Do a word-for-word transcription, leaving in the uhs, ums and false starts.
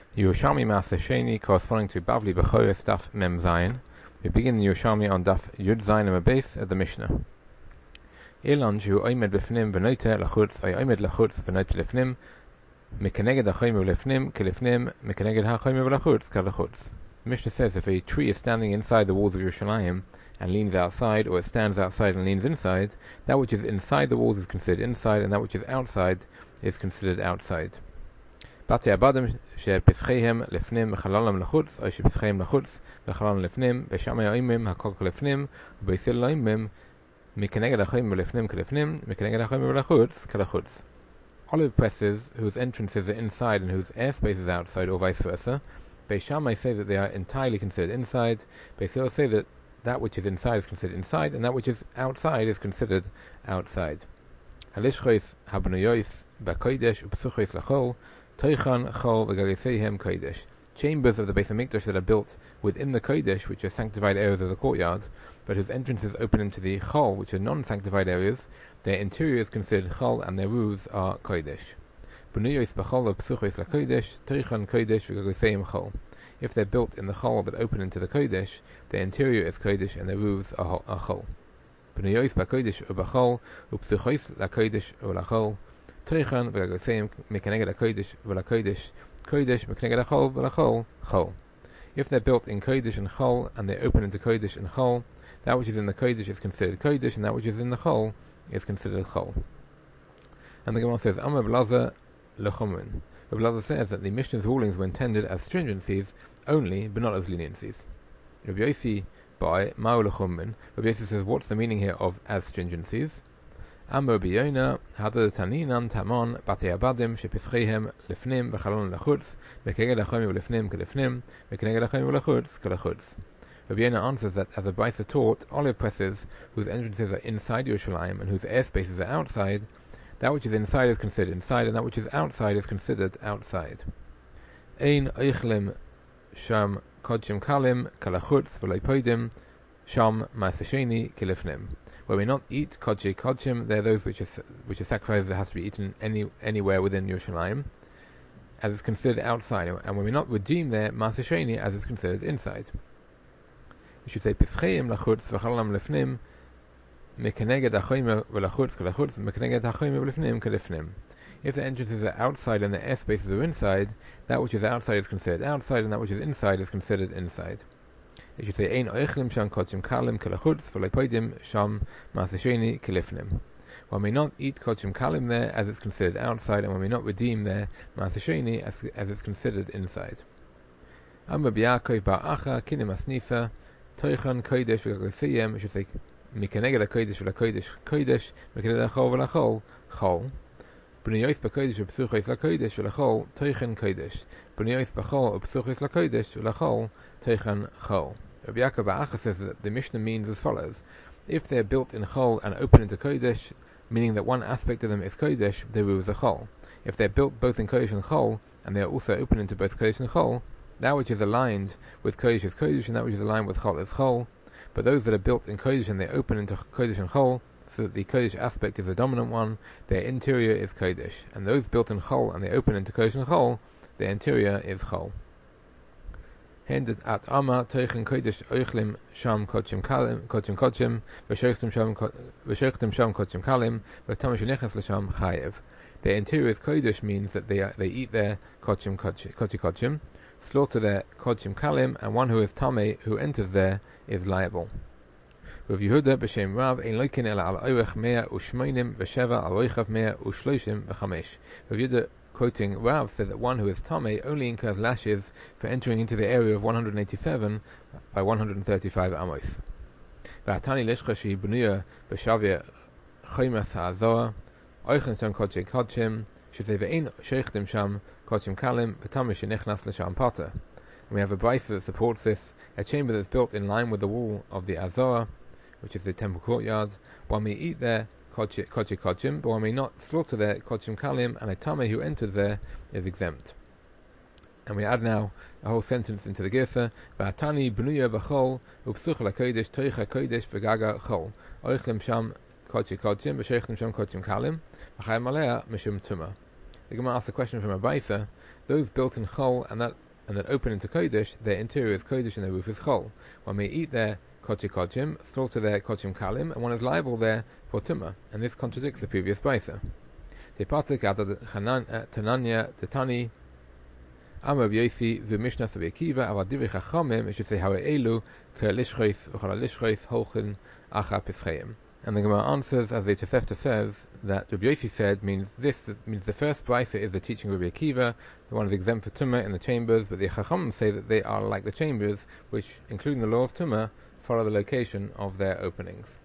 Yerushalmi Maaseh Sheni, corresponding to Bavli B'choros Daf Mem Zayin. We begin the Yerushalmi on Daf Yud Zayin and base at the Mishnah. Ilan Shu Oimed Lefnim V'Noite Lachutz Ay Oimed Lachutz V'Noite Lefnim Mekeneged HaChomer Lefnim Kelefnim Mekeneged HaChomer V'Lachutz Kalachutz. The Mishnah says if a tree is standing inside the walls of Yerushalayim and leans outside, or it stands outside and leans inside, that which is inside the walls is considered inside, and that which is outside is considered outside. Bati Abadim שפסחיהם לפנים וחללם לחוץ, או שפסחיהם לחוץ וחללם לפנים, ושם האימים הקול כלפנים, ובישראל האימים מכנגד החיים ולפנים כלפנים, מכנגד החיים ולחוץ כלחוץ. Olive presses whose entrances are inside and whose airspace is outside, or vice versa, Beis Shammai say that they are entirely considered inside. Beis Hillel say that that which is inside is considered inside, and that which is outside is considered outside. Halishchois habnuyois b'kodesh u'psuchois lachol. Chambers of the Beis Hamikdash that are built within the Kodesh, which are sanctified areas of the courtyard, but whose entrances open into the Chol, which are non-sanctified areas, their interior is considered Chol and their roofs are Kodesh. If they're built in the Chol but open into the Kodesh, their interior is Kodesh and their roofs are Chol. Toichan v'gagosayim mekeneged hakodesh v'lakodesh kodesh mekeneged hachol v'lachol chol. If they're built in kodesh and chol and they open into kodesh and chol, that which is in the kodesh is considered kodesh, and that which is in the chol is considered chol. And the Gemara says, Amar Blazer lechumrin. Blazer says that the Mishnah's rulings were intended as stringencies only, but not as leniencies. Rabbi Yossi by Ma'u lechumrin. Rabbi Yossi says, what's the meaning here of as stringencies? Amr biyona hadad taninan tamon batei abadim shepeschihem lefnim v'chalon lachutz mekeneged hachomer lefnim kelefnim mekeneged hachomer lachutz kalachutz. Rabbi Yona answers that as the Brisa taught, olive presses whose entrances are inside Yerushalayim and whose airspaces are outside, that which is inside is considered inside, and that which is outside is considered outside. Ein oichlem sham kodshim kalim kalachutz v'loipodim sham Maaseh Sheni kelefnim. Where we not eat kodshei kodshim, they're those which are which are sacrifices that have to be eaten any anywhere within Yerushalayim, as is considered outside, and when we not redeem there Maaseh Sheni, as is considered inside. We should say Pescheim lachutz v'chalam lefnim mekeneged hachomer v'lachutz kalachutz mekeneged hachomer v'lefnim kalefnim. If the entrances are outside and the airspaces are inside, that which is outside is considered outside, and that which is inside is considered inside. It should say, Ein oichlim sham kodshim kalim kelachutz v'loipodim sham Maaseh Sheni kelefnim. When we not eat kodshim kalim there, as it's considered outside, and when we not redeem there Maaseh Sheni, as, as it's considered inside. Amr b'Yaakov bar Acha kinim asnisa toichan kodesh v'gagosayim. It should say, Mikeneged hakodesh v'lakodesh kodesh mekeneged hachol v'lachol chol. B'nei yois b'kodesh u'psuchois lakodesh v'lachol toichan kodesh. B'nei yois b'chol u'psuchois lakodesh v'lachol toichan chol. Rabbi Yaakov bar Acha says that the Mishnah means as follows: if they're built in Chol and open into Kodesh, meaning that one aspect of them is Kodesh, their roofs are Chol. If they're built both in Kodesh and Chol, and they are also open into both Kodesh and Chol, that which is aligned with Kodesh is Kodesh, and that which is aligned with Chol is Chol. But those that are built in Kodesh and they open into Kodesh and Chol, so that the Kodesh aspect is the dominant one, their interior is Kodesh. And those built in Chol and they open into Kodesh and Chol, their interior is Chol. Hendet at Amma Teichen Kodesh Oichlim Sham Kodshim Kalim Kodshim Kodshim V'Sheichtem Sham V'Sheichtem Sham Kodshim Kalim V'Tamish Nechas L'Sham Chayev. Their interior is Kodesh means that they are, they eat their Kodshim Kodshim Kodshim, slaughter their Kodshim Kalim, and one who is Tameh who enters there is liable. With Yehuda b'Shem Rav Ein Loikin Ela Al Oich Mea U'Shmoinim V'Sheva Al Oichav Mea U'Shloshim V'Chamesh. With Yehuda quoting Rav said that one who is Tameh only incurs lashes for entering into the area of one hundred eighty-seven by one hundred thirty-five amos. V'atani lishcha shehi b'nuya b'shavya choymas ha'azor oichen sham kodshei kodshim shesei ve'ein sheichtem sham kodshim kalim v'tameh shenechnas l'sham pata. We have a Brisa that supports this: a chamber that's built in line with the wall of the Azor, which is the temple courtyard. One may eat there kodshei kodshim, but one may not slaughter there kodshim kalim, and a tameh who enters there is exempt. And we add now a whole sentence into the Girsa: V'atani b'nuya b'chol u'psuch l'kodesh toicha kodesh v'gaga chol oichlem sham kodshei kodshim v'sheichtem sham kodshim kalim v'chayim alea mishum tumah. The Gemara asks a question from a Baisa. Those built in Chol and that and that open into Kodesh, their interior is Kodesh and their roof is Chol. One may eat their Kodesh Kodshim, slaughter their Kodshim Kalim, and one is liable there for Tumah, and this contradicts the previous Baisa. Tepatik Adad Tananya Tetani Amar Yosi the Mishnah Sabi Akiva Avad Divrei Chachamim. It should say Hare Elu Ke Lishchois V'Chol Lishchois Holchin Acha Pischeim. And the Gemara answers, as the Tosefta says, that Rabbi Yosi said means this means the first brisa is the teaching of Rabbi Akiva, the one is exempt for Tumah in the chambers, but the Chachamim say that they are like the chambers, which, including the law of Tumah, follow the location of their openings.